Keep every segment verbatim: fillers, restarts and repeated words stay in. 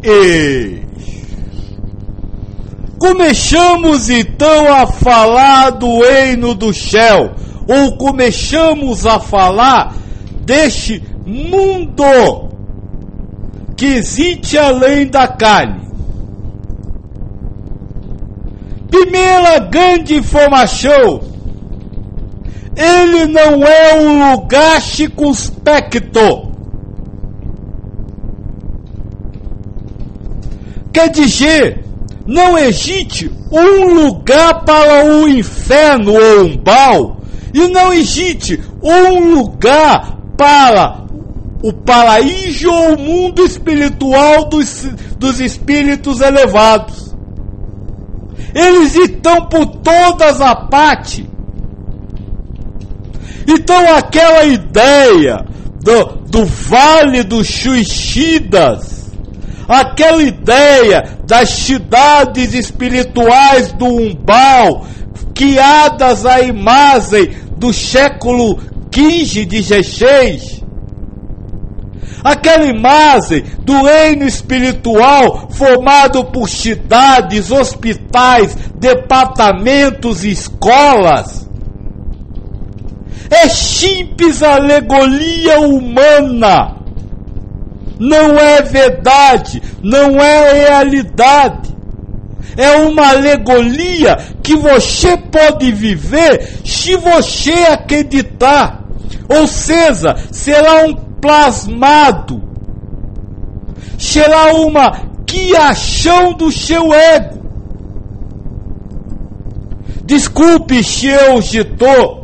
eixo. Começamos então a falar do reino do céu, ou começamos a falar deste mundo que existe além da carne. Primeira grande informação: ele não é um lugar circunspecto. Quer dizer, não existe um lugar para o inferno ou um umbral, e não existe um lugar para o paraíso ou o mundo espiritual dos, dos espíritos elevados. Eles estão por todas as partes. Então aquela ideia do, do vale dos suicidas, aquela ideia das cidades espirituais do umbral, criadas à imagem do século quinze, dezesseis, aquela imagem do reino espiritual formado por cidades, hospitais, departamentos e escolas, é simples alegoria humana. Não é verdade, não é realidade. É uma alegoria que você pode viver se você acreditar. Ou seja, será um plasmado, será uma criação do seu ego. Desculpe se eu estou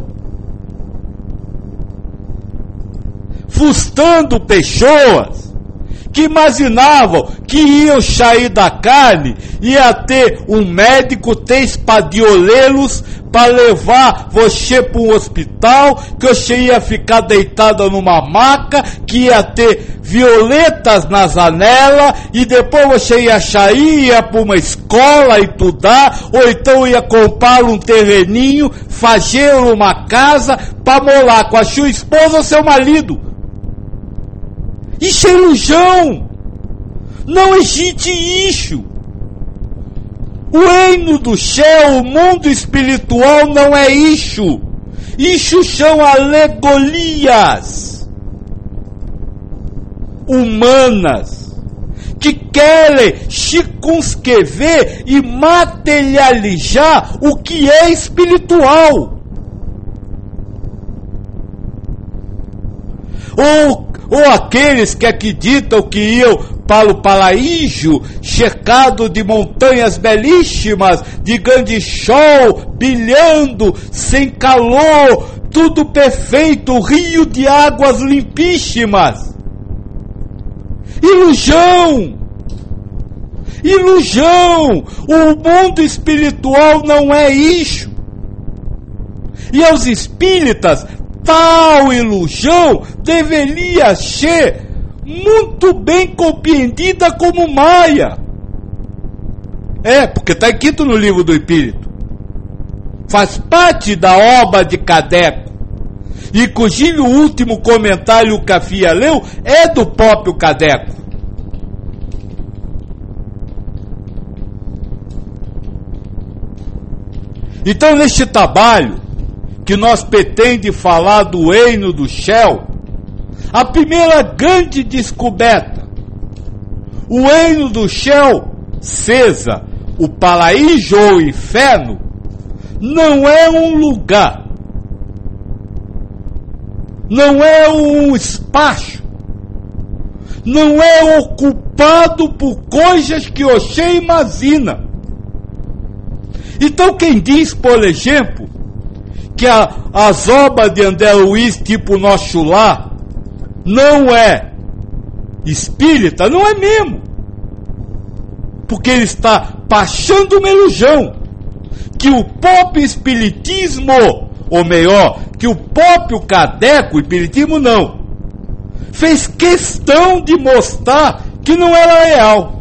frustrando pessoas que imaginavam que iam sair da carne, ia ter um médico, ter espadioleiros para levar você para um hospital, que você ia ficar deitada numa maca, que ia ter violetas na janela, e depois você ia sair, ia para uma escola estudar, ou então ia comprar um terreninho, fazer uma casa para morar com a sua esposa ou seu marido. Isso é ilusão. Não existe isso. O reino do céu, o mundo espiritual não é isso. Isso são alegorias humanas que querem circunscrever e materializar o que é espiritual. Ou ou aqueles que acreditam que iam para o paraíso, cercado de montanhas belíssimas, de grande sol, brilhando, sem calor, tudo perfeito, rio de águas limpíssimas. Ilusão! Ilusão! O mundo espiritual não é isso. E aos espíritas, tal ilusão deveria ser muito bem compreendida como maia. É, porque está escrito no livro do Espírito. Faz parte da obra de Kardec. Inclusive o último comentário que a Fia leu é do próprio Kardec. Então, neste trabalho que nós pretende falar do reino do céu, a primeira grande descoberta: o reino do céu, seja o paraíso ou o inferno, não é um lugar, não é um espaço, não é ocupado por coisas que você imagina. Então quem diz, por exemplo, que a, as obras de André Luiz, tipo Nosso Lar, não é espírita, não é mesmo. Porque ele está passando uma ilusão que o próprio espiritismo, ou melhor, que o próprio Kardec, o espiritismo não, fez questão de mostrar que não era real.